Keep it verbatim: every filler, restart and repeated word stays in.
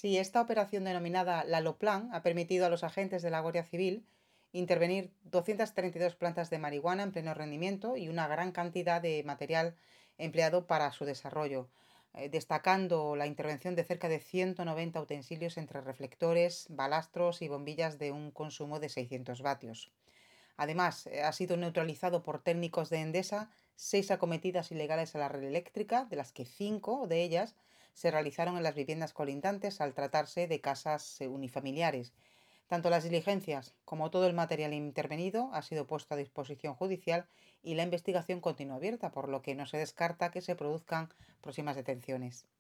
Sí, esta operación denominada Laloplan ha permitido a los agentes de la Guardia Civil intervenir doscientas treinta y dos plantas de marihuana en pleno rendimiento y una gran cantidad de material empleado para su desarrollo, eh, destacando la intervención de cerca de ciento noventa utensilios entre reflectores, balastros y bombillas de un consumo de seiscientos vatios. Además, eh, ha sido neutralizado por técnicos de Endesa seis acometidas ilegales a la red eléctrica, de las que cinco de ellas se realizaron en las viviendas colindantes al tratarse de casas eh, unifamiliares. Tanto las diligencias como todo el material intervenido ha sido puesto a disposición judicial y la investigación continúa abierta, por lo que no se descarta que se produzcan próximas detenciones.